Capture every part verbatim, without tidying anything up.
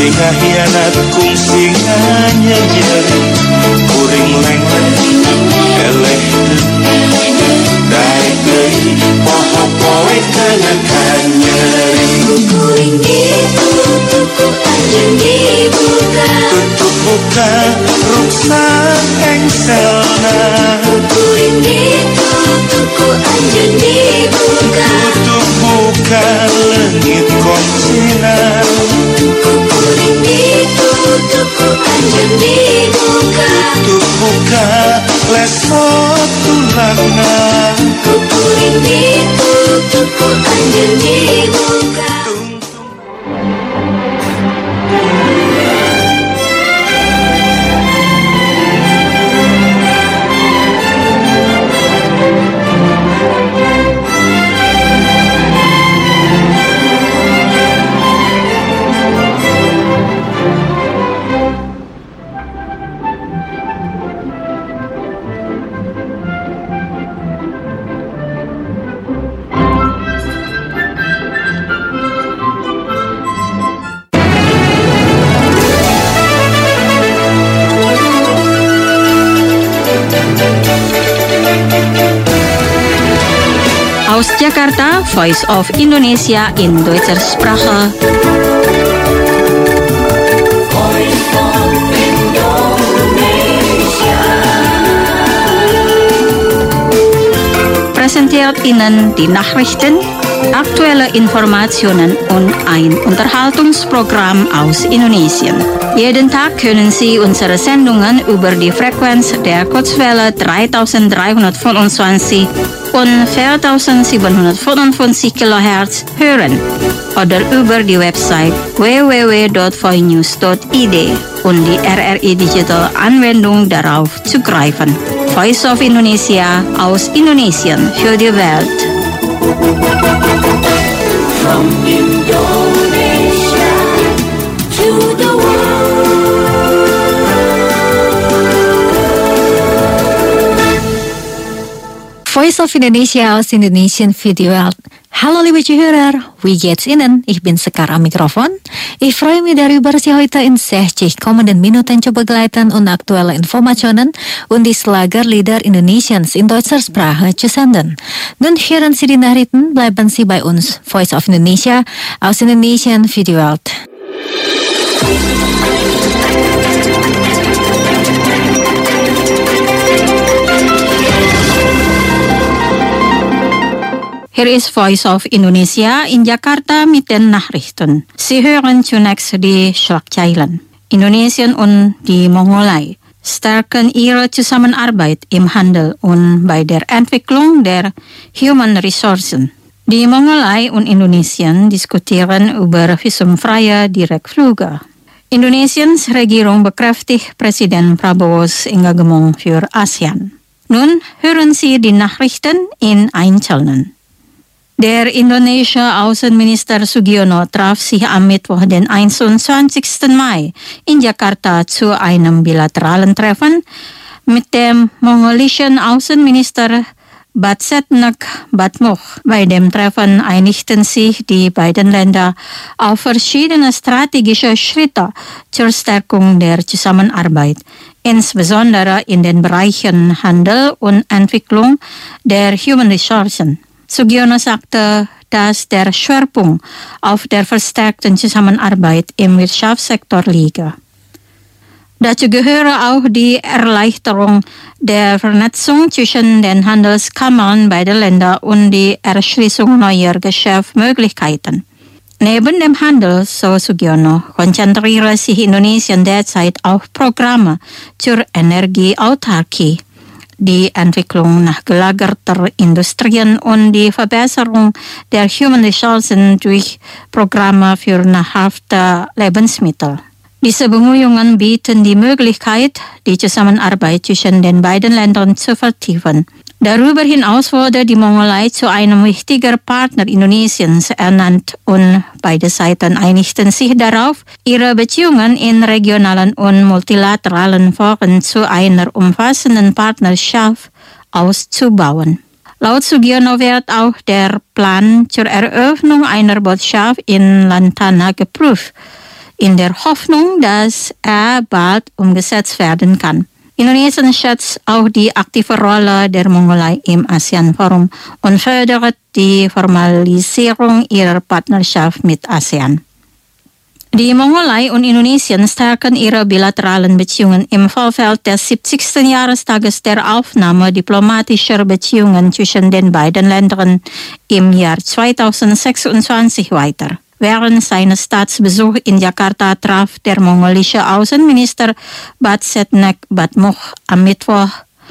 Singa hianat kung singa nyanyeri kuring leng-leng eleh dai deui poho-poe kenakan nyeri kuring ditutup anjeun dibuka tutup buka ruksa engselna kuring ditutup anjeun dibuka tutup buka leungit konsina kuring ditutup anjeun dibuka tutup buka lesot tulangna kuring ditutup anjeun dibuka. Aus Jakarta, Voice of Indonesia in Deutscher Sprache. Voice of Indonesia. Präsentiert Ihnen die Nachrichten, aktuelle Informationen und ein Unterhaltungsprogramm aus Indonesien. Jeden Tag können Sie unsere Sendungen über die Frequenz der Kurzwelle dreitausenddreihundertfünfundzwanzig und viertausendsiebenhundertfünfundfünfzig Kilohertz hören oder über die Website w w w punkt voinews punkt i d und die R R I Digital Anwendung darauf zugreifen. Voice of Indonesia aus Indonesien für die Welt. From Indonesia to the Voice of Indonesia aus Indonesien für die Welt. Hallo liebe Zuhörer, wie geht's Ihnen? Ich bin Sekar am Mikrofon. Ich freue mich darüber, Sie heute in sechzig kommenden Minuten zu begleiten und aktuelle Informationen und die Schlagerlieder Indonesiens in deutscher Sprache zu senden. Nun hören Sie die Nachrichten, bleiben Sie bei uns. Voice of Indonesia aus Indonesien für die Welt. Hier ist Voice of Indonesia in Jakarta mit den Nachrichten. Sie hören zunächst die Schlagzeilen. Indonesien und die Mongolei stärken ihre Zusammenarbeit im Handel und bei der Entwicklung der Human Resources. Die Mongolei und Indonesien diskutieren über visumfreie Direktflüge. Indonesiens Regierung bekräftigt Präsident Prabowo's Engagement für ASEAN. Nun hören Sie die Nachrichten in Einzelnen. Der indonesische Außenminister Sugiono traf sich am Mittwoch, den einundzwanzigsten Mai, in Jakarta zu einem bilateralen Treffen mit dem mongolischen Außenminister Batsetnek Batmuch. Bei dem Treffen einigten sich die beiden Länder auf verschiedene strategische Schritte zur Stärkung der Zusammenarbeit, insbesondere in den Bereichen Handel und Entwicklung der Human Resources. Sugiono sagte, dass der Schwerpunkt auf der verstärkten Zusammenarbeit im Wirtschaftssektor liege. Dazu gehöre auch die Erleichterung der Vernetzung zwischen den Handelskammern beider Länder und die Erschließung neuer Geschäftsmöglichkeiten. Neben dem Handel, so Sugiono, konzentriere sich Indonesien derzeit auf Programme zur Energieautarkie, die Entwicklung nach gelagerter Industrien und die Verbesserung der Human Resources durch Programme für nahrhafte Lebensmittel. Diese Bemühungen bieten die Möglichkeit, die Zusammenarbeit zwischen den beiden Ländern zu vertiefen. Darüber hinaus wurde die Mongolei zu einem wichtigen Partner Indonesiens ernannt und beide Seiten einigten sich darauf, ihre Beziehungen in regionalen und multilateralen Foren zu einer umfassenden Partnerschaft auszubauen. Laut Sugiono wird auch der Plan zur Eröffnung einer Botschaft in Lantana geprüft, in der Hoffnung, dass er bald umgesetzt werden kann. Indonesien schätzt auch die aktive Rolle der Mongolei im ASEAN-Forum und fördert die Formalisierung ihrer Partnerschaft mit ASEAN. Die Mongolei und Indonesien stärken ihre bilateralen Beziehungen im Vorfeld des siebzigsten Jahrestages der Aufnahme diplomatischer Beziehungen zwischen den beiden Ländern im Jahr zweitausendsechsundzwanzig weiter. Während seines Staatsbesuchs in Jakarta traf der mongolische Außenminister Badsetnek Batmuch am Mittwoch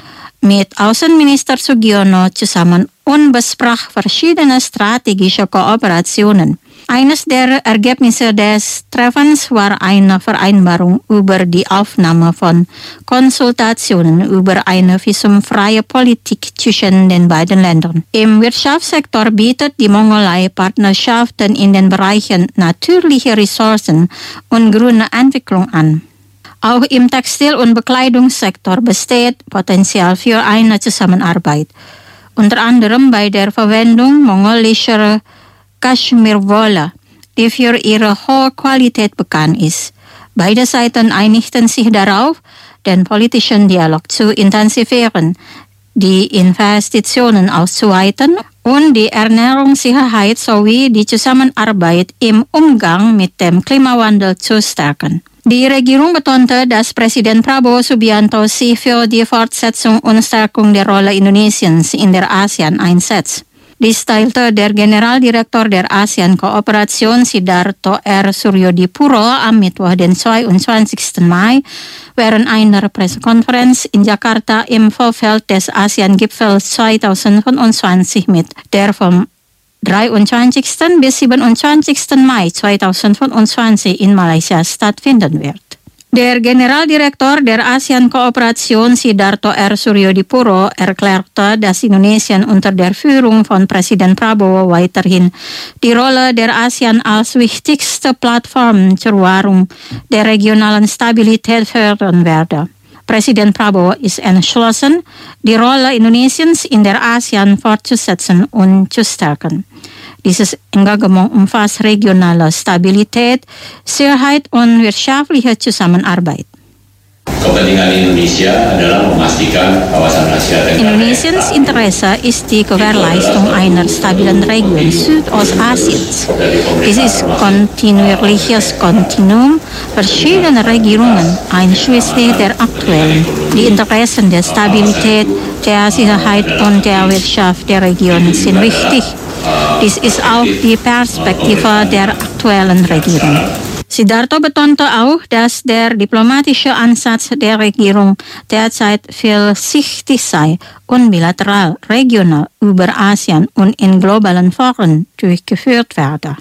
mit Außenminister Sugiono zusammen und besprach verschiedene strategische Kooperationen. Eines der Ergebnisse des Treffens war eine Vereinbarung über die Aufnahme von Konsultationen über eine visumfreie Politik zwischen den beiden Ländern. Im Wirtschaftssektor bietet die Mongolei Partnerschaften in den Bereichen natürliche Ressourcen und grüne Entwicklung an. Auch im Textil- und Bekleidungssektor besteht Potenzial für eine Zusammenarbeit, unter anderem bei der Verwendung mongolischer Kaschmirwolle, die für ihre hohe Qualität bekannt ist. Beide Seiten einigten sich darauf, den politischen Dialog zu intensivieren, die Investitionen auszuweiten und die Ernährungssicherheit sowie die Zusammenarbeit im Umgang mit dem Klimawandel zu stärken. Die Regierung betonte, dass Präsident Prabowo Subianto sich für die Fortsetzung und Stärkung der Rolle Indonesiens in der ASEAN einsetzt. Dies teilte der Generaldirektor der ASEAN-Kooperation Sidarto R. Suryodipuro am Mittwoch, den zweiundzwanzigsten Mai, während einer Pressekonferenz in Jakarta im Vorfeld des ASEAN-Gipfels zweitausendfünfundzwanzig mit, der vom dreiundzwanzigsten bis siebenundzwanzigsten Mai zweitausendfünfundzwanzig in Malaysia stattfinden wird. Der Generaldirektor der ASEAN-Kooperation Sidarto R. Suryodipuro erklärte, dass Indonesien unter der Führung von Präsident Prabowo weiterhin die Rolle der ASEAN als wichtigste Plattform zur Wahrung der regionalen Stabilität fördern werde. Präsident Prabowo ist entschlossen, die Rolle Indonesiens in der ASEAN fortzusetzen und zu stärken. Dieses Engagement umfasst regionale Stabilität, Sicherheit und wirtschaftliche Zusammenarbeit. Kepentingan Indonesia adalah memastikan kawasan Asia Tenggara. Indonesiens Interesse ist die Gewährleistung einer stabilen Region Südostasiens. Dies ist kontinuierliches Kontinuum verschiedener Regierungen, einschließlich der aktuellen. Die Interessen der Stabilität, der Sicherheit und der Wirtschaft der Region sind wichtig. Dies ist auch die Perspektive der aktuellen Regierung. Sidarto betonte auch, dass der diplomatische Ansatz der Regierung derzeit vielschichtig sei und bilateral, regional, über ASEAN und in globalen Foren durchgeführt werde.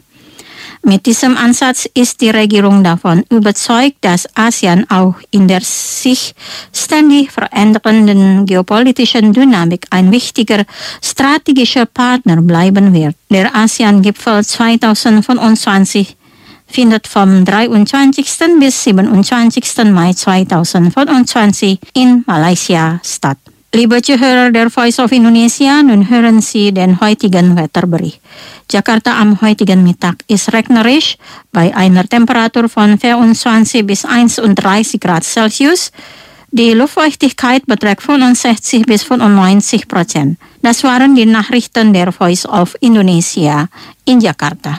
Mit diesem Ansatz ist die Regierung davon überzeugt, dass ASEAN auch in der sich ständig verändernden geopolitischen Dynamik ein wichtiger strategischer Partner bleiben wird. Der ASEAN-Gipfel zweitausendfünfundzwanzig findet vom dreiundzwanzigsten bis siebenundzwanzigsten Mai zweitausendfünfundzwanzig in Malaysia statt. Liebe Zuhörer der Voice of Indonesia, nun hören Sie den heutigen Wetterbericht. Jakarta am heutigen Mittag ist regnerisch bei einer Temperatur von vierundzwanzig bis einunddreißig Grad Celsius. Die Luftfeuchtigkeit beträgt fünfundsechzig bis fünfundneunzig Prozent. Das waren die Nachrichten der Voice of Indonesia in Jakarta.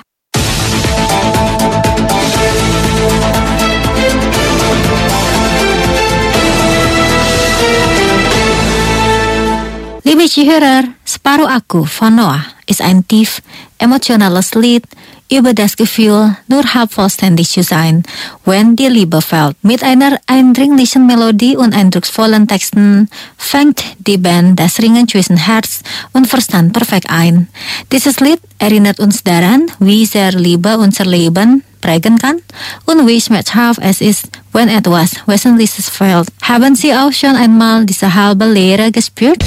Liebe Zuhörer, Separuh Aku von Noah ist ein tief emotionales Lied über das Gefühl, nur halb vollständig zu sein, wenn die Liebe fällt. Mit einer eindringlichen Melodie und eindrucksvollen Texten fängt die Band das Ringen zwischen Herz und Verstand perfekt ein. Dieses Lied erinnert uns daran, wie sehr Liebe unser Leben prägen kann und wie schmerzhaft es ist, wenn etwas Wesentliches fehlt. Haben Sie auch schon einmal diese halbe Leere gespürt?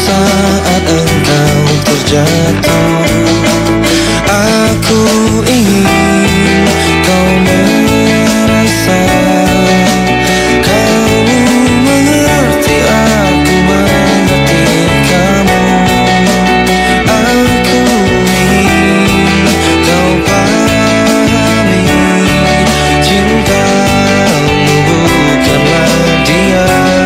saat engkau terjatuh. Aku ingin kau merasa, kamu mengerti, aku mengerti kamu. Aku ingin kau pahami, cintamu bukanlah dia.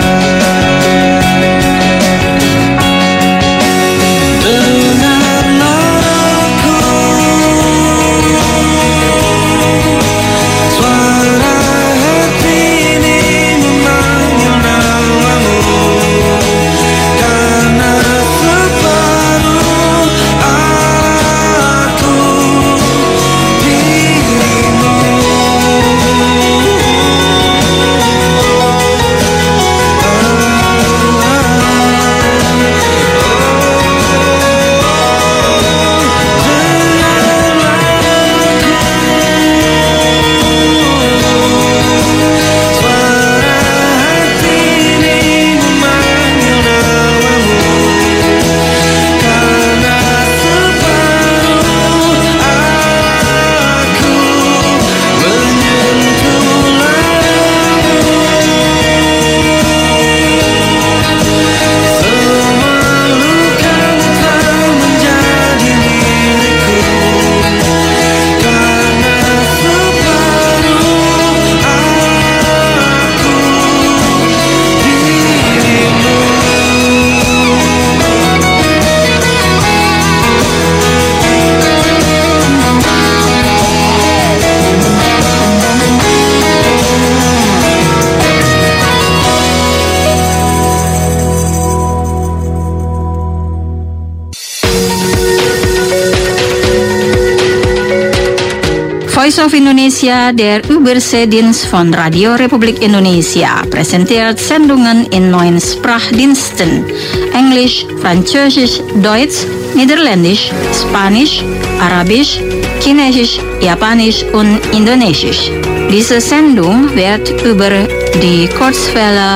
Voice of Indonesia, der Überseedienst von Radio Republik Indonesia, präsentiert Sendungen in neun Sprachdiensten: Englisch, Französisch, Deutsch, Niederländisch, Spanisch, Arabisch, Chinesisch, Japanisch und Indonesisch. Diese Sendung wird über die Kurzwelle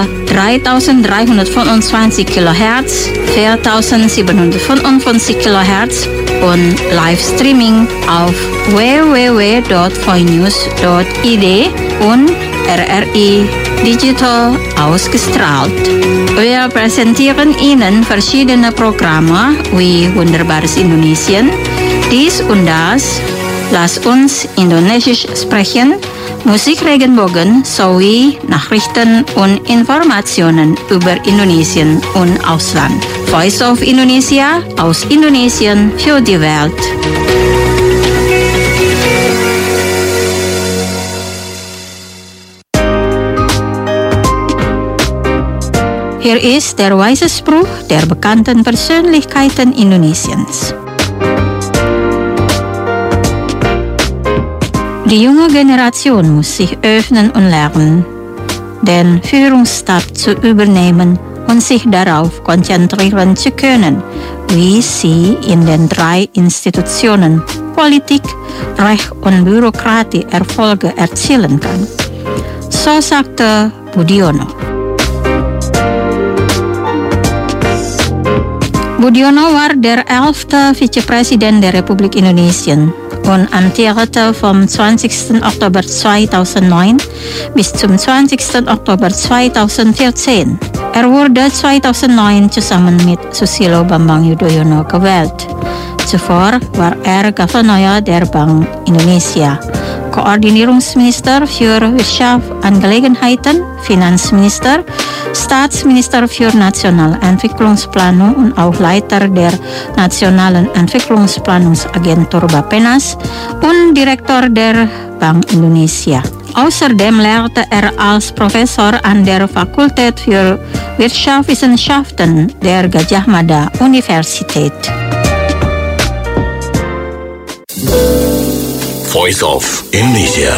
dreitausenddreihundertfünfundzwanzig Kilohertz, viertausendsiebenhundertfünfundfünfzig Kilohertz und Livestreaming auf w w w punkt voinews punkt i d und R R I Digital ausgestrahlt. Wir präsentieren Ihnen verschiedene Programme wie Wunderbares Indonesien, dies und das, Lass uns Indonesisch sprechen, Musik Regenbogen sowie Nachrichten und Informationen über Indonesien und Ausland. Voice of Indonesia, aus Indonesien für die Welt. Hier ist der weise Spruch der bekannten Persönlichkeiten Indonesiens. Die junge Generation muss sich öffnen und lernen, den Führungsstab zu übernehmen und sich darauf konzentrieren zu können, wie sie in den drei Institutionen Politik, Recht und Bürokratie Erfolge erzielen kann. So sagte Budiono. Budiono war der elfte Vizepräsident der Republik Indonesien und amtierte vom zwanzigsten Oktober zweitausendneun bis zum zwanzigsten Oktober zweitausendvierzehn. Er wurde zweitausendneun zusammen mit Susilo Bambang Yudhoyono gewählt. Zuvor war er Gouverneur der Bank Indonesia, Koordinierungsminister für Wirtschaftsangelegenheiten, Finanzminister, Staatsminister für nationale Entwicklungsplanung und auch Leiter der Nationalen Entwicklungsplanungsagentur Bappenas und Direktor der Bank Indonesia. Außerdem lehrte er als Professor an der Fakultät für Wirtschaftswissenschaften der Gadjah Mada Universität. Voice of Indonesia.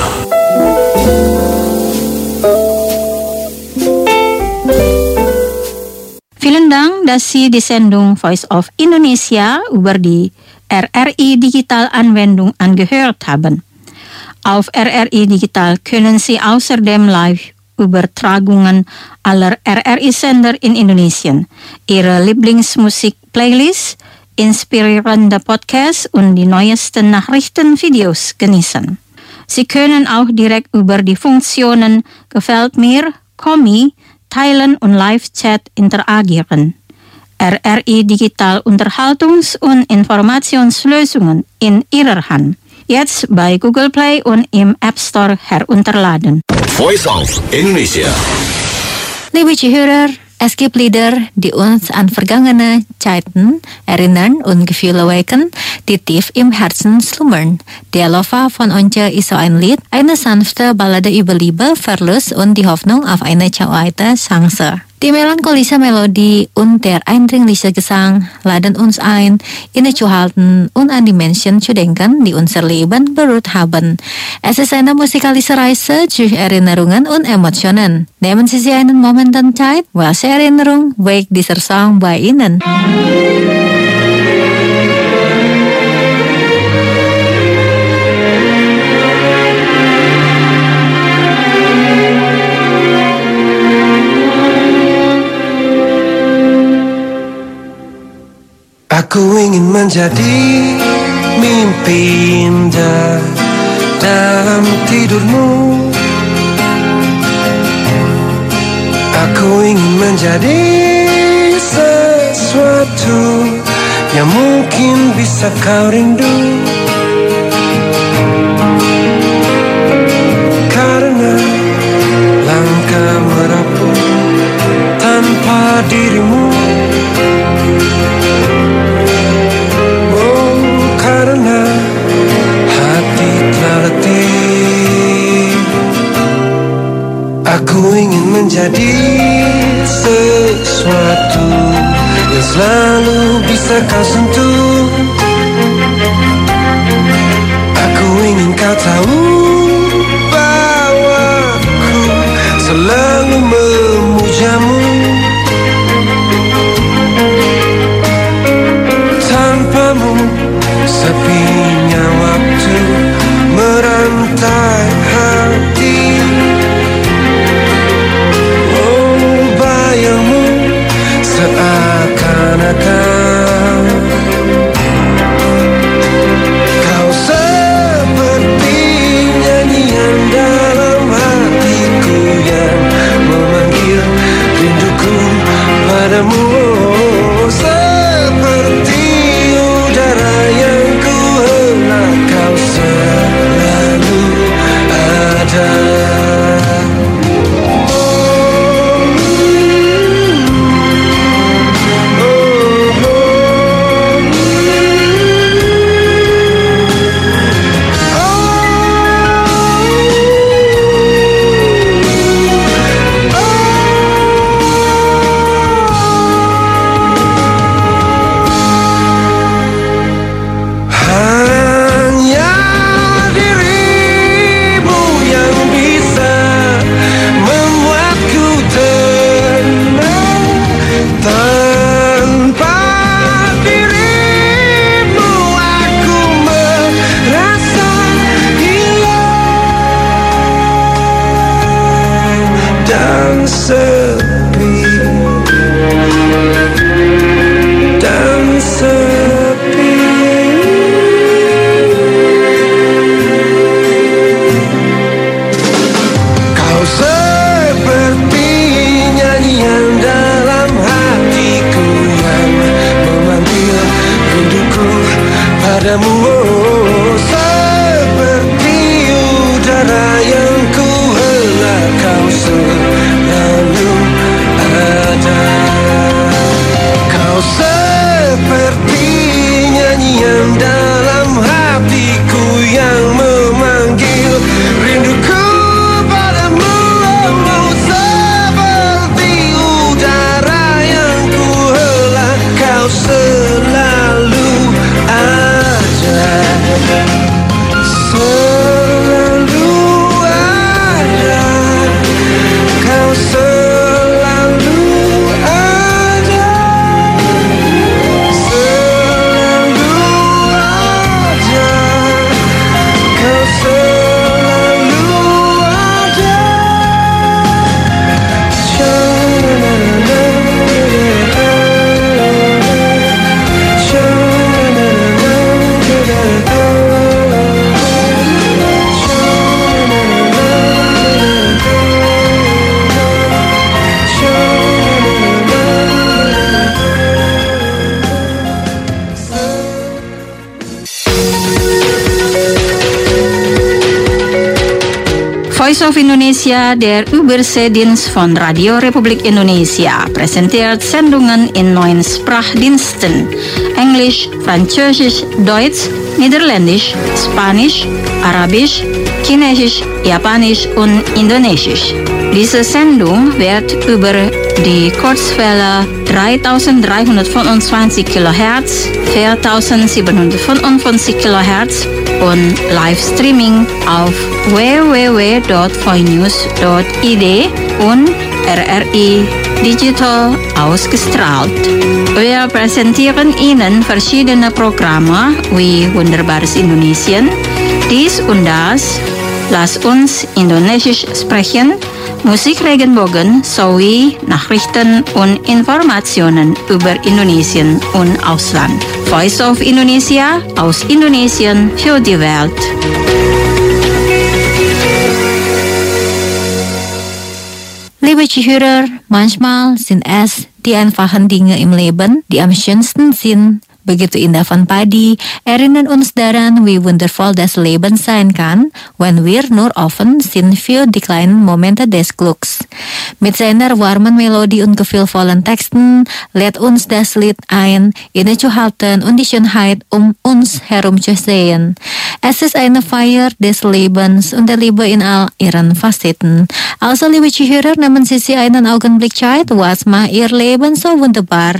Vielen Dank, dass Sie die Sendung Voice of Indonesia über die R R I Digital Anwendung angehört haben. Auf R R I Digital können Sie außerdem live übertragungen aller R R I-Sender in Indonesien, Ihre Lieblingsmusik-Playlist, inspirierende Podcasts und die neuesten Nachrichtenvideos genießen. Sie können auch direkt über die Funktionen Gefällt mir, Kommi, Teilen und Live-Chat interagieren. R R I Digital Unterhaltungs- und Informationslösungen in Ihrer Hand. Jetzt bei Google Play und im App Store herunterladen. Voice of Indonesia. Liebe Zuhörer, es gibt Lieder, die uns an vergangene Zeiten erinnern und Gefühle wecken, die tief im Herzen schlummern. Der Lova von Once ist so ein Lied, eine sanfte Ballade über Liebe, Verlust und die Hoffnung auf eine zweite Chance. Die melancholische Melodie und der eindringliche Gesang laden uns ein, innezuhalten und an die Menschen zu denken, die unser Leben berührt haben. Es ist eine musikalische Reise durch Erinnerungen und Emotionen. Nehmen Sie sich einen Moment und Zeit, welche Erinnerung weckt dieser Song bei Ihnen? Aku ingin menjadi mimpi indah dalam tidurmu. Aku ingin menjadi sesuatu yang mungkin bisa kau rindu. Karena langkah merapuh tanpa dirimu. Karena hati telah letih, aku ingin menjadi sesuatu yang selalu bisa kau sentuh. Aku ingin kau tahu bahwa aku selalu memujamu. Tanpamu sepinya waktu merantai hati. Oh, bayangmu seakan-akan kau sepertinya of Indonesia, der Überseedienst von Radio Republik Indonesia, präsentiert Sendungen in neun Sprachdiensten: Englisch, Französisch, Deutsch, Niederländisch, Spanisch, Arabisch, Chinesisch, Japanisch und Indonesisch. Diese Sendung wird über die Kurzwelle dreitausenddreihundertfünfundzwanzig Kilohertz, viertausendsiebenhundertfünfundfünfzig Kilohertz und Livestreaming auf w w w punkt voinews punkt i d und R R I Digital ausgestrahlt. Wir präsentieren Ihnen verschiedene Programme wie Wunderbares Indonesien, dies und das, Lass uns Indonesisch sprechen, Musik Regenbogen sowie Nachrichten und Informationen über Indonesien und Ausland. Voice of Indonesia aus Indonesien für die Welt. Liebe Zuhörer, manchmal sind es die einfachen Dinge im Leben, die am schönsten sind. Begitu indah van padi, erinnern uns daran, wie wundervoll das Leben sein kann, wenn wir nur offen sind für die kleinen Momente des Glücks. Mit seiner warmen Melodie und gefühlvollen Texten lädt uns das Lied ein, innezuhalten und die Schönheit um uns herum zu sehen. Es ist eine Feier des Lebens und der Liebe in all ihren Facetten. Also, liebe Zuhörer, nehmen Sie sich einen Augenblick Zeit, was macht Ihr Leben so wunderbar?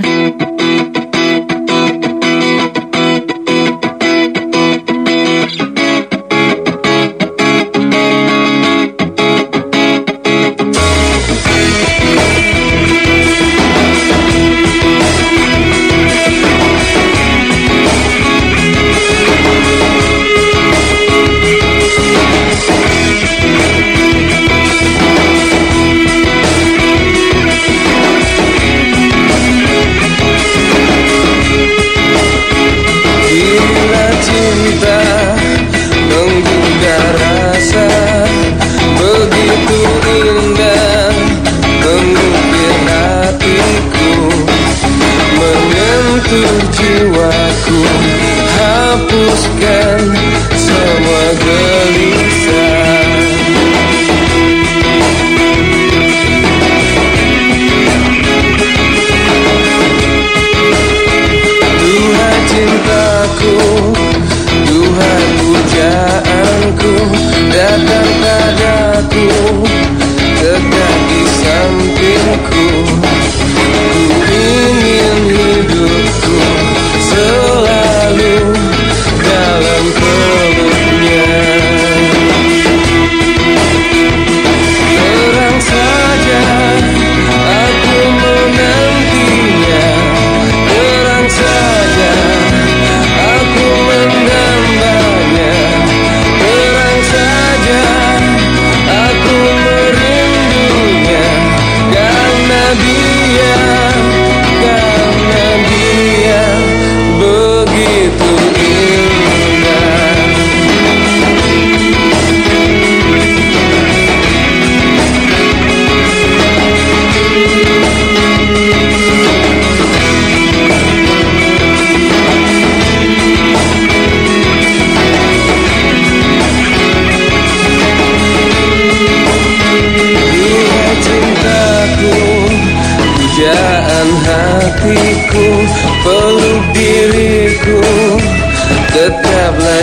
tetaplah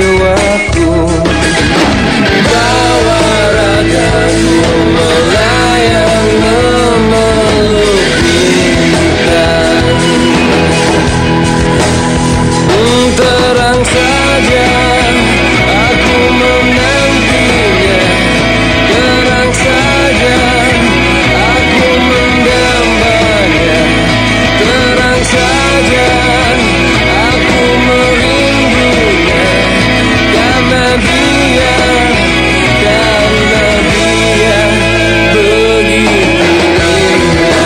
jiwaku, bawa ragaku melayang memeluk bintang. Terang saja aku menantinya, terang saja aku mendambanya, terang saja aku merindunya, karena dia, karena dia begitu indah.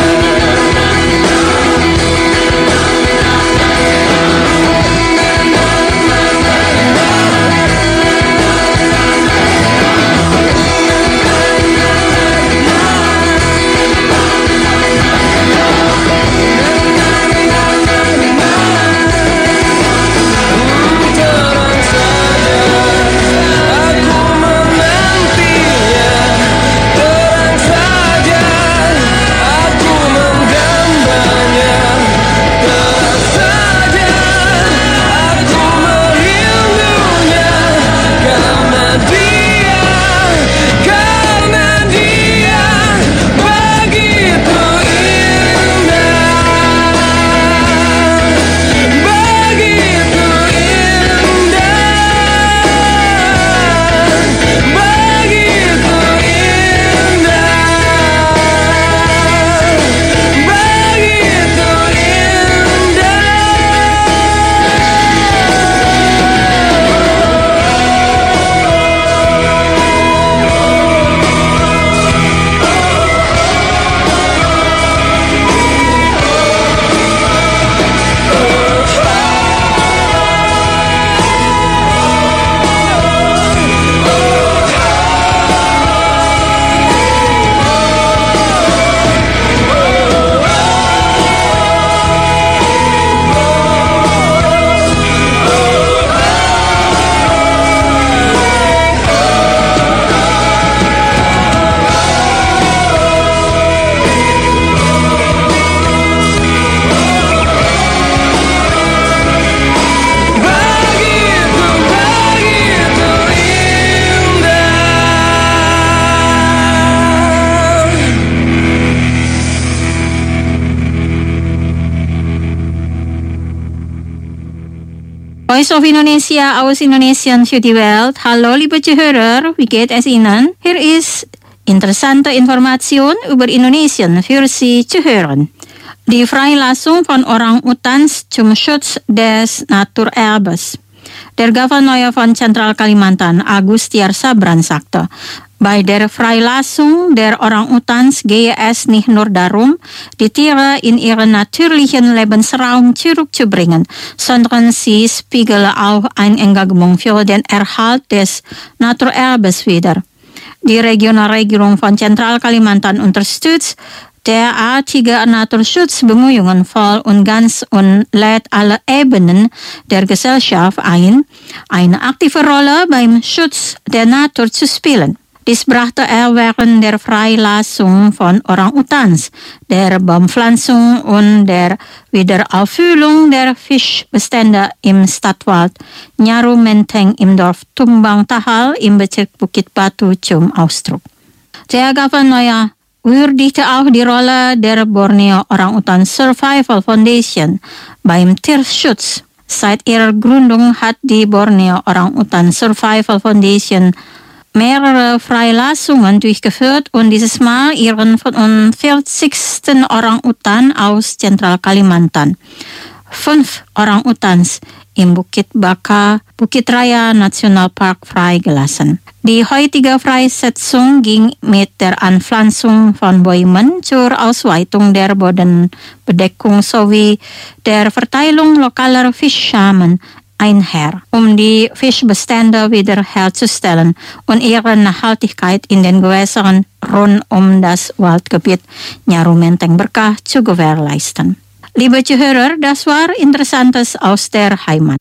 Voice of Indonesia aus Indonesian für die Welt. Hallo liebe Zuhörer, wie geht es Ihnen? Hier ist interessante Information über Indonesien für Sie zu hören. Die Freilassung von Orang-Utans zum Schutz des Naturerbes. Der Gouverneur von Zentral Kalimantan, Agus Tiar Sabran, sagte, bei der Freilassung der Orang-Utans gehe es nicht nur darum, die Tiere in ihren natürlichen Lebensraum zurückzubringen, sondern sie spiegele auch ein Engagement für den Erhalt des Naturerbes wider. Die Regionalregierung von Zentral Kalimantan unterstützt derartige Naturschutzbemühungen voll und ganz und lädt alle Ebenen der Gesellschaft ein, eine aktive Rolle beim Schutz der Natur zu spielen. Dies brachte er während der Freilassung von Orang-Utans, der Baumpflanzung und der Wiederauffüllung der Fischbestände im Stadtwald Nyaru Menteng im Dorf Tumbang Tahal im Bezirk Bukit Batu zum Ausdruck. Der Gouverneur würdigte auch die Rolle der Borneo Orang-Utan Survival Foundation beim Tierschutz. Seit ihrer Gründung hat die Borneo Orang-Utan Survival Foundation mehrere Freilassungen durchgeführt und dieses Mal ihren fünfundvierzigsten Orang-Utan aus Zentral Kalimantan. Fünf Orang-Utans im Bukit Baka, Bukit Raya Nationalpark freigelassen. Die heutige Freisetzung ging mit der Anpflanzung von Bäumen zur Ausweitung der Bodenbedeckung sowie der Verteilung lokaler Fischsamen einher, um die Fischbestände wiederherzustellen und ihre Nachhaltigkeit in den Gewässern rund um das Waldgebiet Nyaru Menteng Berkah zu gewährleisten. Liebe Zuhörer, das war Interessantes aus der Heimat.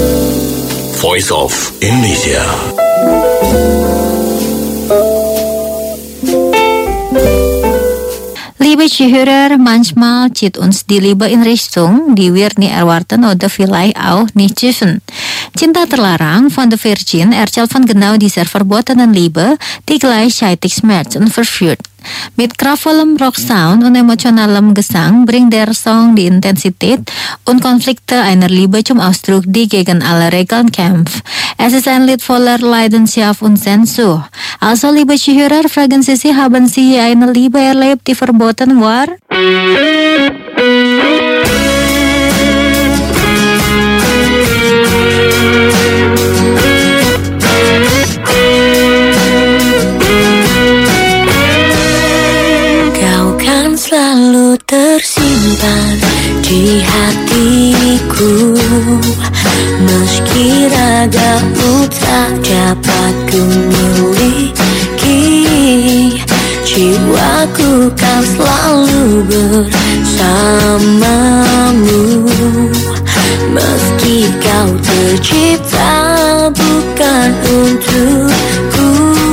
Voice of Indonesia. Liebe Zuhörer, manchmal zit ons die liebe inrichting die weer niet erwarten oder vielleicht auch nicht dürfen. Cinta terlarang van de Virgin erzählt von genau dieser verbotenen Liebe, die gleichzeitig schmerzt und verführt. Mit kraftvollem Rocksound und emotionalem Gesang bringt der Song die Intensität und Konflikte einer Liebe zum Ausdruck, die gegen alle Regeln kämpft. Es ist ein Lied voller Leidenschaft und Sehnsucht. Also, liebe Zuhörer, fragen Sie sich, haben Sie eine Liebe erlebt, die verboten war? Selalu tersimpan di hatiku, meski ragamu tak dapat ku miliki. Jiwaku kan selalu bersamamu, meski kau tercipta bukan untukku.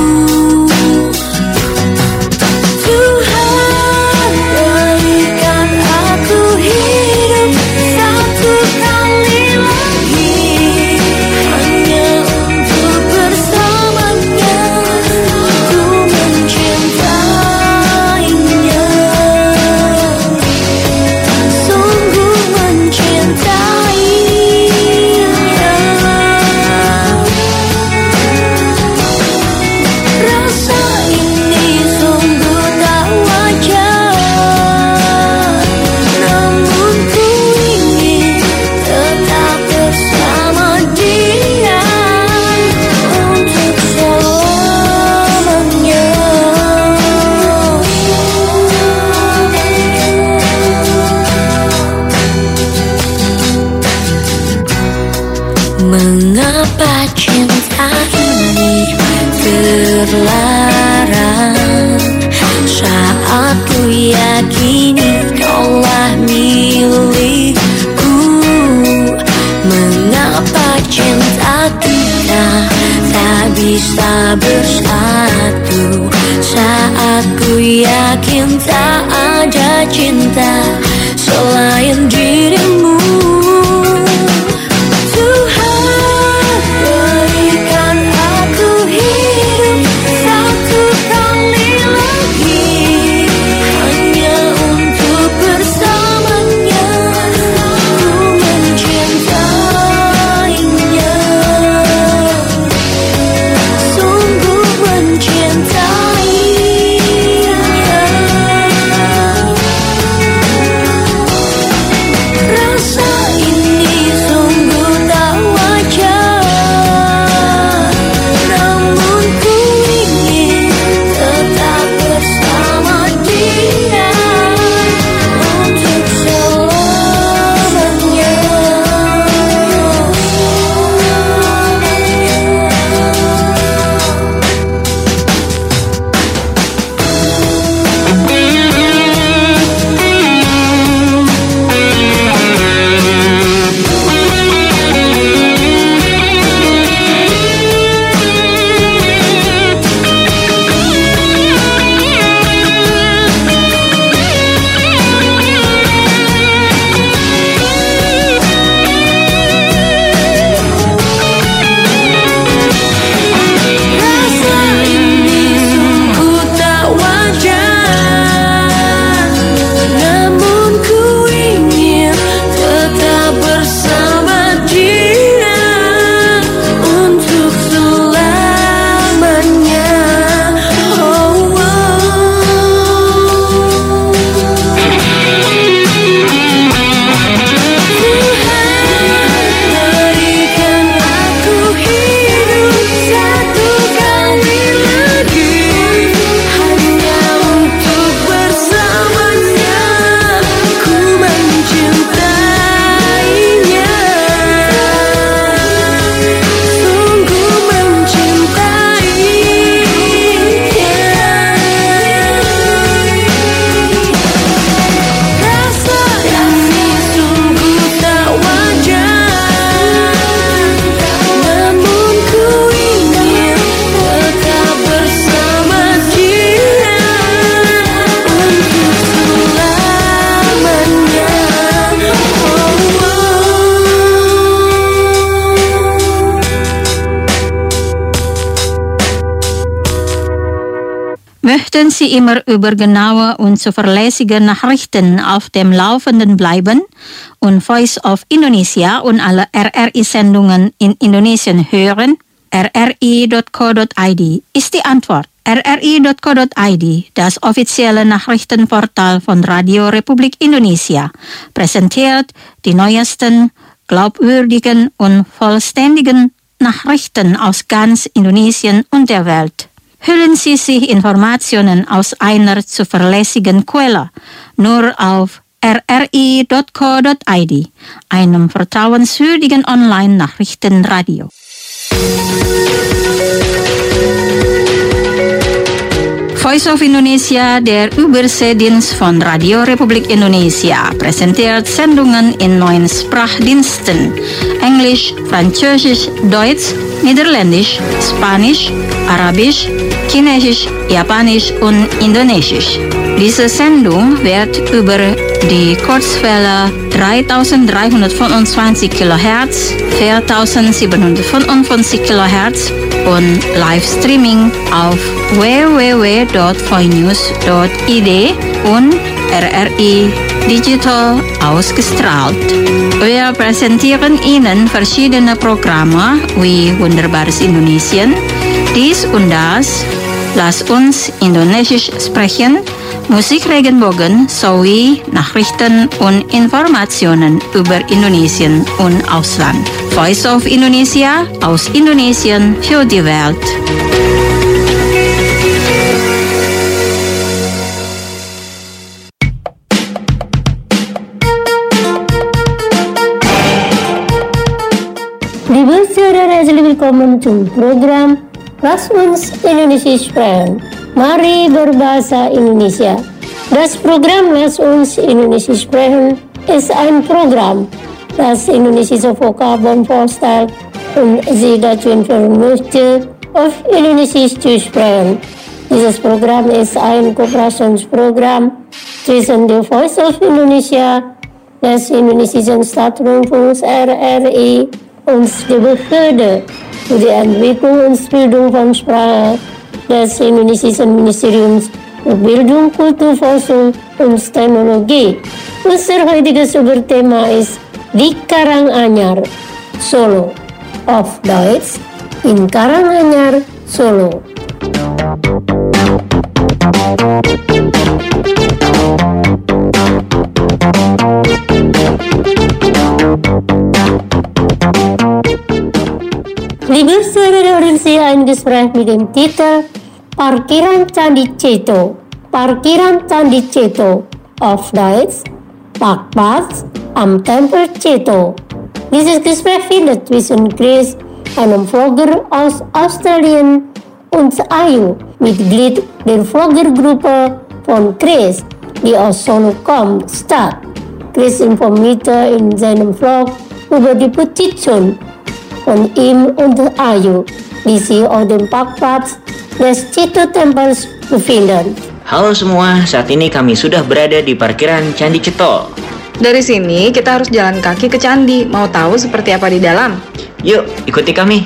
Mengapa cinta ini terlarang saat ku yakini kaulah milikku? Mengapa cinta kita tak bisa bersatu saat ku yakin tak ada cinta selain dirimu? Sie immer über genaue und zuverlässige Nachrichten auf dem Laufenden bleiben und Voice of Indonesia und alle R R I-Sendungen in Indonesien hören? R R I dot co dot I D ist die Antwort. R R I dot co dot I D, das offizielle Nachrichtenportal von Radio Republik Indonesia, präsentiert die neuesten, glaubwürdigen und vollständigen Nachrichten aus ganz Indonesien und der Welt. Holen Sie sich Informationen aus einer zuverlässigen Quelle nur auf R R I dot co dot I D, einem vertrauenswürdigen Online-Nachrichtenradio. Voice of Indonesia, der Überseedienst von Radio Republik Indonesia, präsentiert Sendungen in neun Sprachdiensten: Englisch, Französisch, Deutsch, Niederländisch, Spanisch, Arabisch, Chinesisch, Japanisch und Indonesisch. Diese Sendung wird über die Kurzwelle dreitausenddreihundertfünfundzwanzig Kilohertz, viertausendsiebenhundertfünfundfünfzig Kilohertz und Livestreaming auf w w w dot voinews dot I D und R R I Digital ausgestrahlt. Wir präsentieren Ihnen verschiedene Programme wie Wunderbares Indonesien, dies und das, Lass uns Indonesisch sprechen, Musikregenbogen sowie Nachrichten und Informationen über Indonesien und Ausland. Voice of Indonesia aus Indonesien für die Welt. Liebe Zuhörer, herzlich willkommen zum Programm Lass uns Indonesisch sprechen. Mari berbahasa Indonesia. Das Programm Lass uns Indonesisch sprechen ist ein Programm, das indonesische Vokabeln vorstellt und Sie dazu informieren möchte, auf Indonesisch zu sprechen. Dieses Programm ist ein Kooperationsprogramm zwischen der Voice of Indonesia, des indonesischen Staatsrundfunks R R I und der Behörde für die Entwicklung und Bildung von Sprache des indonesischen Ministeriums für Bildung, Kulturforschung und Teknologie. Unser heutiges Überthema ist di Karanganyar, Solo, auf Deutsch in Karanganyar, Solo. Liebe Zuhörer, hören Sie ein Gespräch mit dem Titel Parkiran Candi Ceto. Parkiran Candi Ceto, auf Deutsch Parkplatz am Tempel Ceto. Dieses Gespräch findet zwischen Chris, einem Vlogger aus Australien, und Ayu, Mitglied der Vloggergruppe von Chris, die aus Solo kommt, statt. Chris informierte in seinem Vlog über die Petition von ihm und Ayu, die sich auf dem Parkplatz des Ceto-Tempels befinden. Halo semua, saat ini kami sudah berada di parkiran Candi Ceto. Dari sini kita harus jalan kaki ke candi. Mau tahu seperti apa di dalam? Yuk, ikuti kami.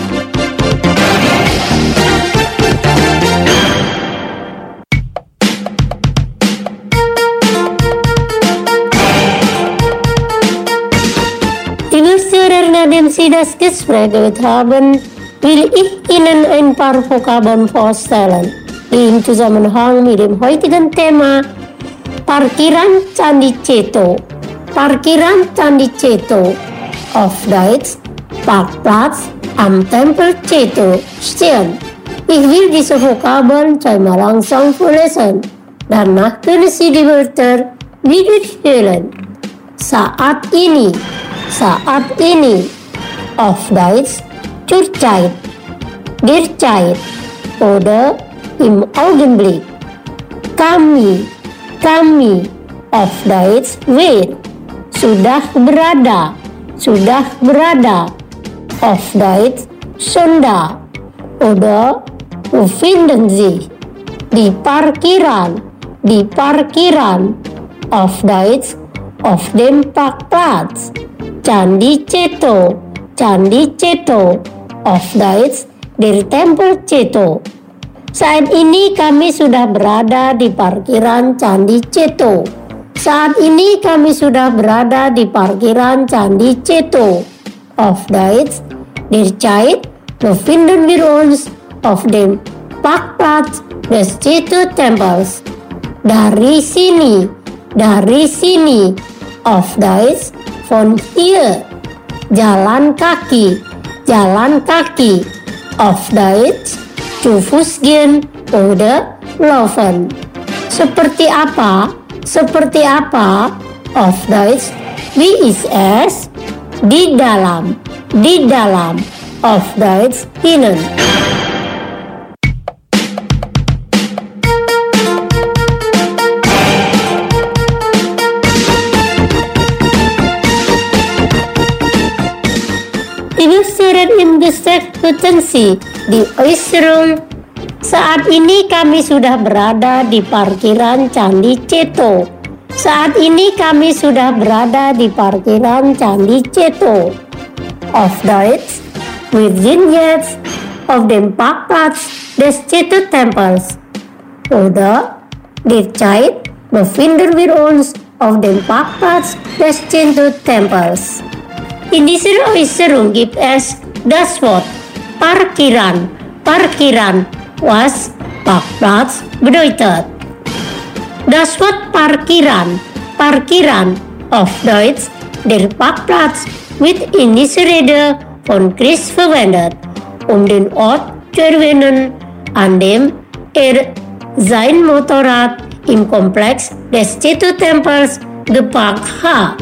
Nachdem Sie das Gespräch gehört haben, will ich Ihnen ein paar Vokabeln vorstellen, die im Zusammenhang mit dem heutigen Thema Parkiran Candi Ceto. Parkiran Candi Ceto, auf Deutsch Parkplatz am Tempel Ceto, stehen. Ich will diese Vokabeln zweimal langsam vorlesen. Danach können Sie die Wörter wiederholen. Saat ini, saat ini, auf Deutsch zurzeit, derzeit oder im Augenblick. Kami, kami, auf Deutsch wir, sudah berada, sudah berada, auf Deutsch sudah oder befinden sich, di parkiran, di parkiran, auf Deutsch auf dem Parkplatz. Candi Ceto, Candi Ceto, auf Deutsch der Tempel Ceto. Saat ini kami sudah berada di parkiran Candi Ceto. Saat ini kami sudah berada di parkiran Candi Ceto. Auf Deutsch, der Zeit befinden wir uns auf dem Parkplatz des Ceto Tempels. Dari sini, dari sini. Auf Deutsch, von hier. Jalan kaki, jalan kaki. Auf Deutsch, zu Fuß gehen oder laufen. Seperti apa? Seperti apa? Auf Deutsch, wie ist es? Di dalam, di dalam. Auf Deutsch, innen. Dibesurat im Gesteckputensi di Äußerung. Saat ini kami sudah berada di parkiran Candi Ceto. Saat ini kami sudah berada di parkiran Candi Ceto. Auf Deutsch, wir sind jetzt auf dem Parkplatz des Ceto Tempels. Oder derzeit befinden wir uns auf dem Parkplatz des Ceto Tempels. In dieser Äußerung gibt es das Wort Parkiran. Parkiran, was Parkplatz bedeutet. Das Wort Parkiran, Parkiran, auf Deutsch der Parkplatz, wird in dieser Rede von Christ verwendet, um den Ort zu erwähnen, an dem er sein Motorrad im Komplex des Ceto Tempels geparkt hat.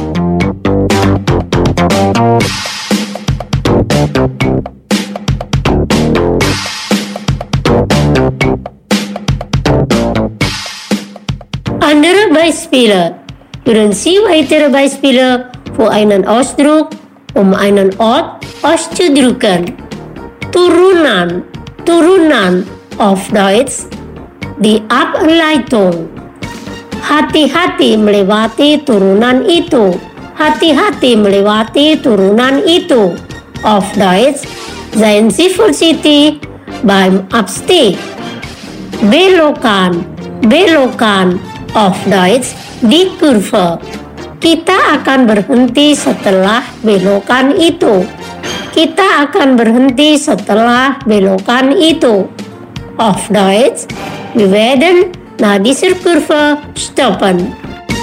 Andere Beispiele. Hören Sie weitere Beispiele für einen Ausdruck, um einen Ort auszudrücken. Turunan, Turunan, auf Deutsch die Ableitung. Hati-hati melewati turunan itu. Hati-hati melewati turunan itu. Auf Deutsch, seien Sie vorsichtig beim Abstieg. Belokan, belokan. Auf Deutsch, di Kurve. Kita akan berhenti setelah belokan itu. Kita akan berhenti setelah belokan itu. Auf Deutsch, wir werden nach dieser Kurve stoppen.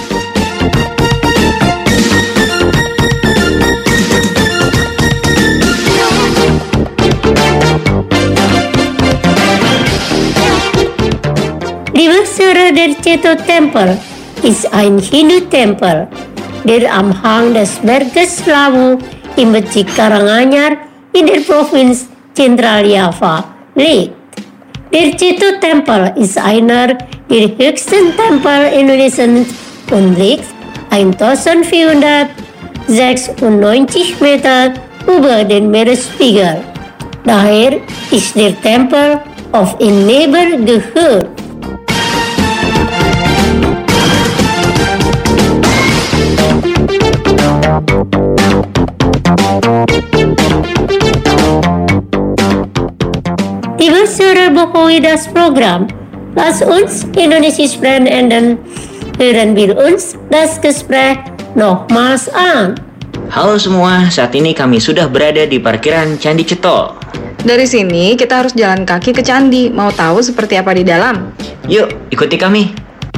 Die Besucher der Ceto Tempel ist ein Hindu-Tempel, der am Hang des Berges Lawu im Bezirk Karanganyar in der Provinz Zentraljava liegt. Der Ceto Tempel ist einer der höchsten Tempel Indonesiens und liegt eintausendvierhundertsechsundneunzig Meter über den Meeresspiegel. Daher ist der Tempel auf ihn Neber gehört. Liebe Zuhörer, bevor wir das Programm Lass uns Indonesisch sprechen enden, hören wir uns das Gespräch nochmals an. Halo semua, saat ini kami sudah berada di parkiran Candi Ceto. Dari sini kita harus jalan kaki ke candi. Mau tahu seperti apa di dalam? Yuk, ikuti kami.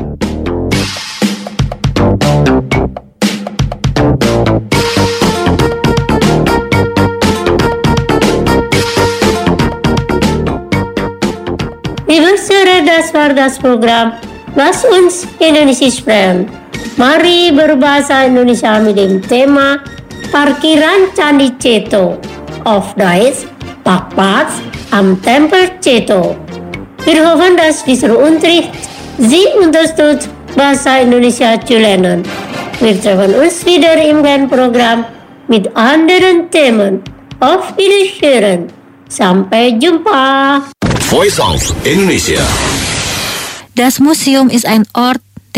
Liebe Zuhörer, das war das Programm Lass uns Indonesisch sprechen. Mari berbahasa Indonesia mit dem Thema Parkiran Candi Ceto. Auf Deutsch, Parkplatz am Tempel Ceto. Wir hoffen, dass dieser Unterricht Sie unterstützt, Bahasa Indonesia zu lernen. Wir treffen uns wieder im Programm mit anderen Themen. Auf Wiederhören. Sampai jumpa. Voice of Indonesia. Das Museum ist ein Ort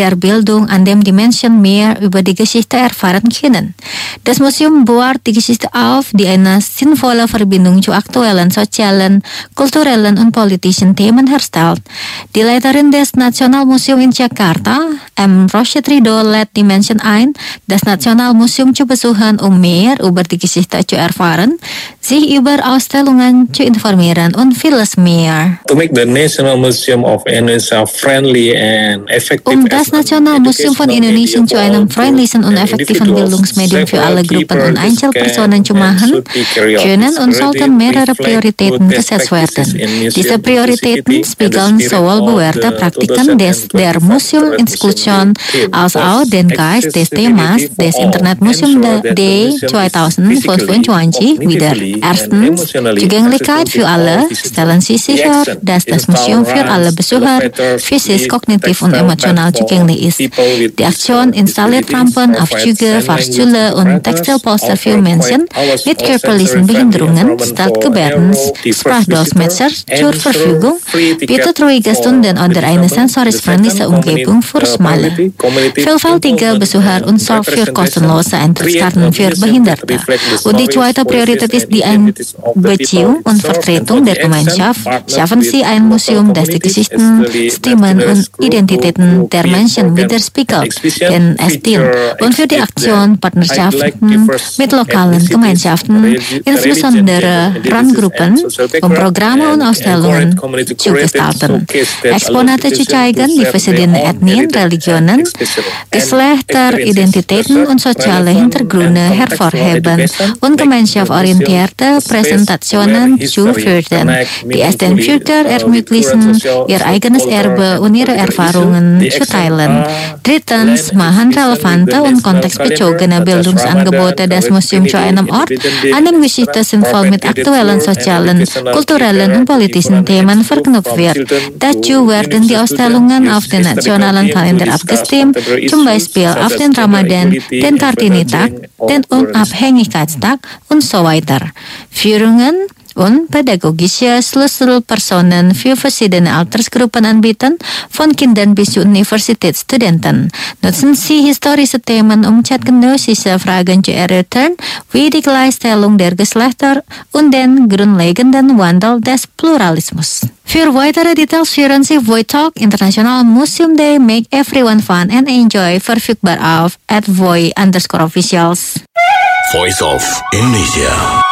der Bildung an dem Dimension mehr über die Geschichte erfahren können. Das Museum baut die Geschichte auf, die eine sinnvolle Verbindung zu aktuellen sozialen, kulturellen und politischen Themen herstellt. Die Leiterin des Nationalmuseum in Jakarta, M. Roshid Ridho, lädt die Menschen ein, das Nationalmuseum zu besuchen, um mehr über die Geschichte zu erfahren, sich über Ausstellungen zu informieren und vieles mehr. To make the National Museum of Indonesia friendly and effective. Um das Nationalmuseum von Indonesien zu einem freundlichen und effektiven Bildungsmedium für alle Gruppen und Einzelpersonen zu machen, können und sollten mehrere Prioritäten gesetzt werden. Diese Prioritäten spiegeln sowohl bewährte Praktiken des der Museum-Institution als auch den Geist des Themas des Internetmuseum Day zweitausendfünfundzwanzig wider. Erstens, Zugänglichkeit für alle. Stellen Sie sicher, dass das Museum für alle Besucher physisch, kognitiv und emotional zugänglich ist. Die Aktion installiert Rampen, Aufzüge, Fahrstühle und Textilposter für Menschen mit körperlichen Behinderungen, stellt Gebärdens, Sprachdolmetscher zur Verfügung, bietet ruhige Stunden oder eine sensorisch-freundliche Umgebung für Schmale, vielfältige Besucher und sorgt für kostenlose Eintrittskarten für Behinderte. Und die zweite Priorität ist die Einbeziehung und Vertretung der Gemeinschaft. Schaffen Sie ein Museum, das die Geschichten, Stimmen und Identitäten der Menschen widerspiegelt, denn es dient und für die Aktion Partnerschaften mit lokalen Gemeinschaften, insbesondere Randgruppen, um Programme und Ausstellungen zu gestalten, Exponate zu zeigen, die verschiedene Ethnien, Religionen, Geschlechter, Identitäten und soziale Hintergründe hervorheben und gemeinschaftsorientierte Präsentationen zu fördern, die es den Bürgern ermöglichen, ihr eigenes Erbe und ihre Erfahrungen zu teilen. Drittens, machen relevante und kontextbezogene Bildungsangebote des Museums zu einem Ort, an dem Geschichte sinnvoll mit aktuellen sozialen, kulturellen und politischen Themen verknüpft wird. Dazu werden die Ausstellungen auf den nationalen Kalender abgestimmt, zum Beispiel auf den Ramadan, den Kartini-Tag, den Unabhängigkeitstag und so weiter. Führungen und pädagogische Schlüsselpersonen für verschiedene Altersgruppen anbieten, von Kindern bis zu Universitätsstudenten. Nutzen Sie historische Themen, um zeitgenössische Fragen zu erörtern, wie die Gleichstellung der Geschlechter und den grundlegenden Wandel des Pluralismus. Für weitere Details hören Sie Voitalk International Museum Day Make Everyone Fun and Enjoy verfügbar auf at voi underscore officials. Voice of Indonesia.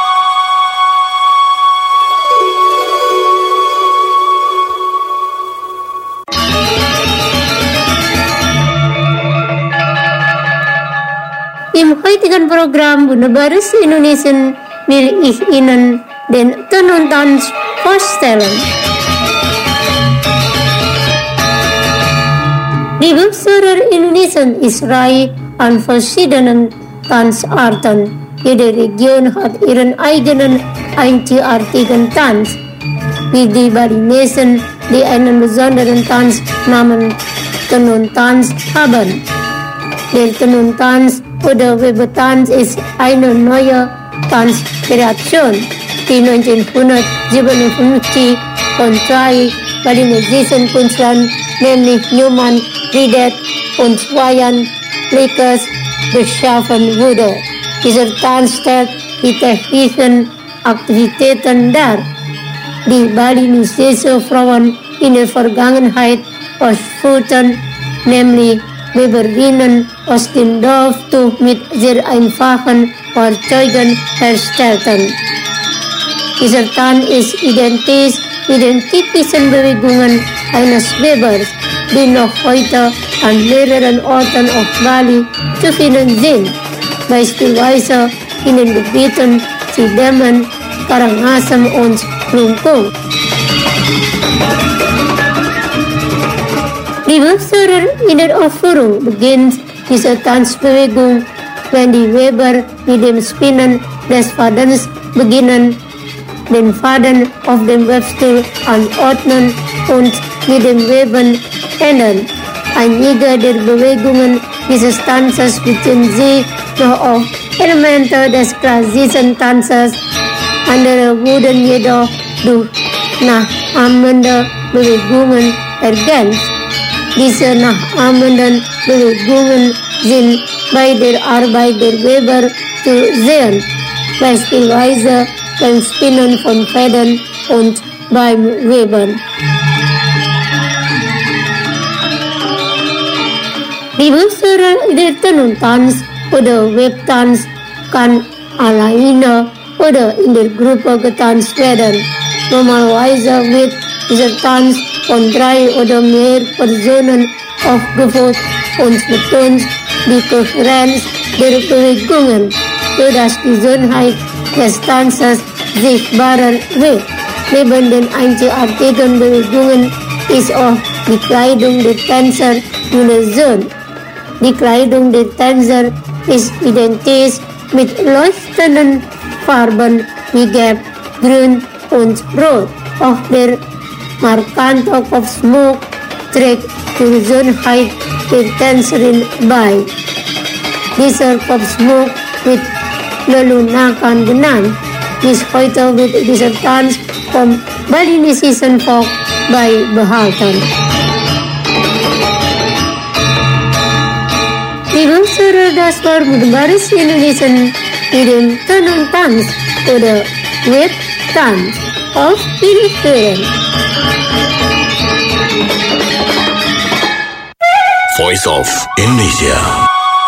Im heutigen Programm Wunderbares Indonesien will ich Ihnen den Tenun-Tanz vorstellen. Die Bevölkerung Indonesiens ist reich an verschiedenen Tanzarten. Jede Region hat ihren eigenen einzigartigen Tanz, wie die Balinesen, die einen besonderen Tanz namens Tenun-Tanz haben. Der Tenun-Tanz oder Webertanz ist eine neue Tanzkreation, die neunzehnhundertsiebenundfünfzig von zwei balinesischen Künstlern, nämlich Newman Ridet und Wayan Likes, geschaffen wurde. Dieser Tanz stellt die technischen Aktivitäten dar, die balinesische Frauen in der Vergangenheit ausführten, nämlich Weberinnen aus dem Dorftuch mit sehr einfachen Fahrzeugen herstellten. Dieser Tanz ist identisch mit den typischen Bewegungen eines Webers, die noch heute an mehreren Orten auf Bali zu finden sind, beispielsweise in den Gebieten Cidemen, Karangasem und Klungkung. Die Bevölkerung in der Aufführung beginnt diese Tanzbewegung, wenn die Weber mit dem Spinnen des Fadens beginnen, den Faden auf dem Webstuhl anordnen und mit dem Weben ändern. Einige der Bewegungen dieses Tanzes beziehen sich noch auf Elemente des klassischen Tanzes, andere wurden jedoch durch nachahmende Bewegungen ergänzt. diese Nachahmen Bewegungen sind bei der Arbeit der Weber zu sehen, beispielsweise beim Spinnen von Fäden und beim Weben. Die Muster der Tenuntanz oder Webtanz kann alleine oder in der Gruppe getanzt werden. Normalerweise wird dieser Tanz von drei oder mehr Personen aufgeführt und betont die Kohärenz der Bewegungen, sodass die Schönheit des Tanzes sichtbarer wird. Neben den einzigartigen Bewegungen ist auch die Kleidung der Tänzer wunderschön. Die Kleidung der Tänzer ist identisch mit leuchtenden Farben wie Gelb, Grün und Rot. Auch der markante Kopfschmuck trägt zur Schönheit der Tänzerin bei. Dieser Kopfschmuck wird Lelunakan genannt. Bis heute wird dieser Tanz vom balinesischen Volk beibehalten. Die Muster das war Baris Indonesian mit dem Tenuntanz oder Webtanz auf Wiederhören. Voice of Indonesia.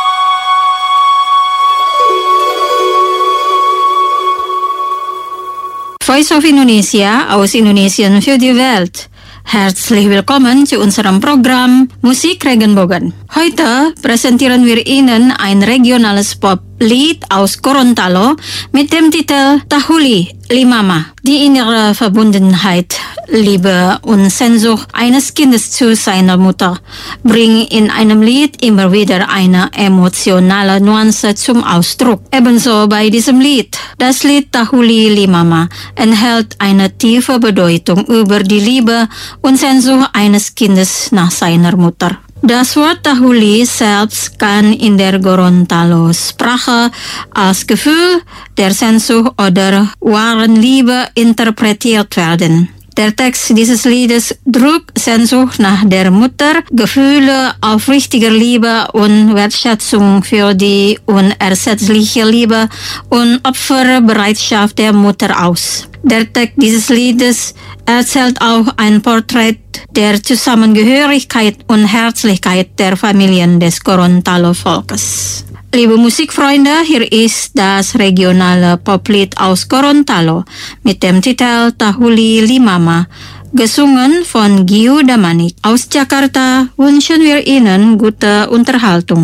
Voice of Indonesia aus Indonesien für die Welt. Herzlich willkommen zu unserem Programm Musik Regenbogen. Heute präsentieren wir Ihnen ein regionales Poplied aus Gorontalo mit dem Titel Tahuli Limama. Die innere Verbundenheit, Liebe und Sehnsucht eines Kindes zu seiner Mutter bringen in einem Lied immer wieder eine emotionale Nuance zum Ausdruck. Ebenso bei diesem Lied. Das Lied Tahuli Limama enthält eine tiefe Bedeutung über die Liebe und Sehnsucht eines Kindes nach seiner Mutter. Das Wort Tahuli selbst kann in der Gorontalo-Sprache als Gefühl der Sehnsucht oder wahren Liebe interpretiert werden. Der Text dieses Liedes drückt Sehnsucht nach der Mutter, Gefühle aufrichtiger Liebe und Wertschätzung für die unersetzliche Liebe und Opferbereitschaft der Mutter aus. Der Text dieses Liedes erzählt auch ein Porträt der Zusammengehörigkeit und Herzlichkeit der Familien des Gorontalo-Volkes. Liebe Musikfreunde, hier ist das regionale Poplied aus Gorontalo mit dem Titel Tahuli Limama, gesungen von Giu Damanik. Aus Jakarta wünschen wir Ihnen gute Unterhaltung.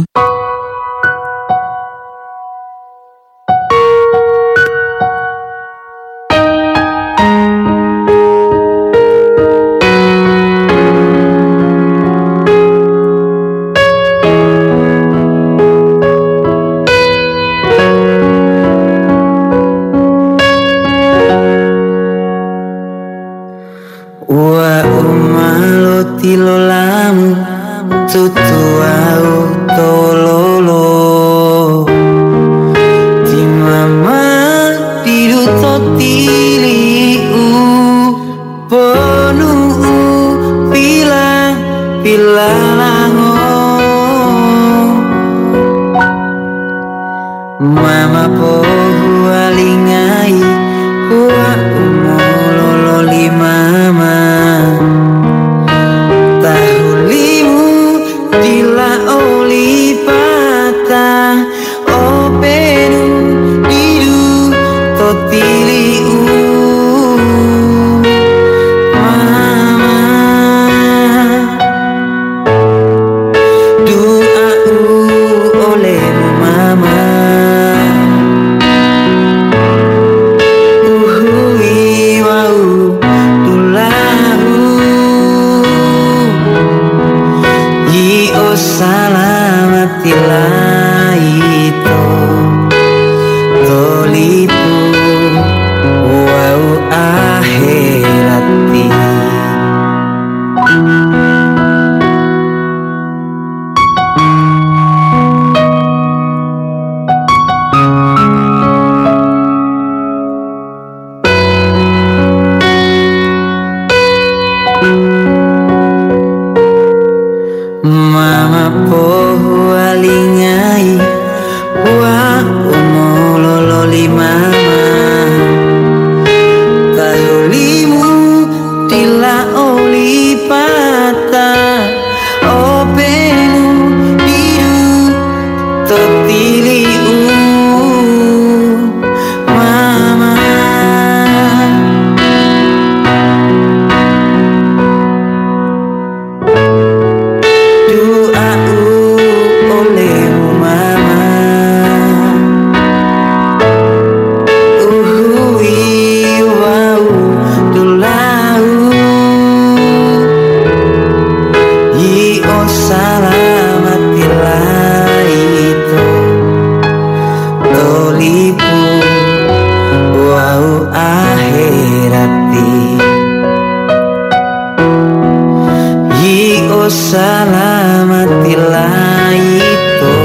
salamatilah itu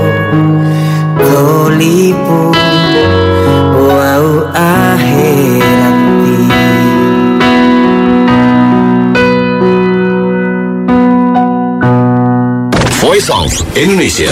Tolipu Wau akhirati Voice of Indonesia.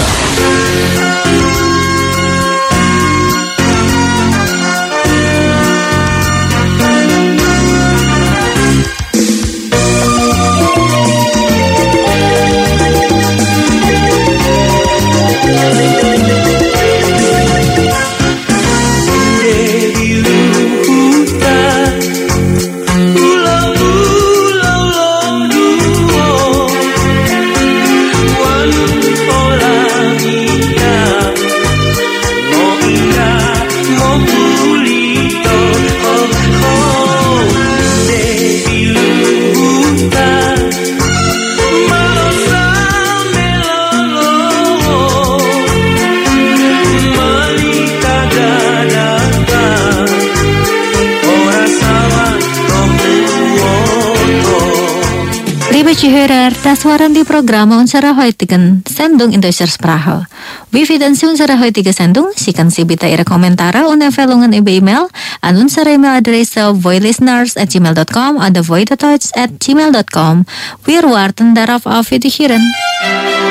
Hörer, das waren die Programme unserer heutigen Sendung Indonesia-Sprache. Wir finanzieren unsere heutige Sendung. Sie können Sie bitte Ihre Kommentare und Empfehlungen über E-Mail an unsere E-Mail-Adresse voilisteners at gmail dot com oder voidedeutsch at gmail dot com. Wir warten darauf auf Ihr Hören.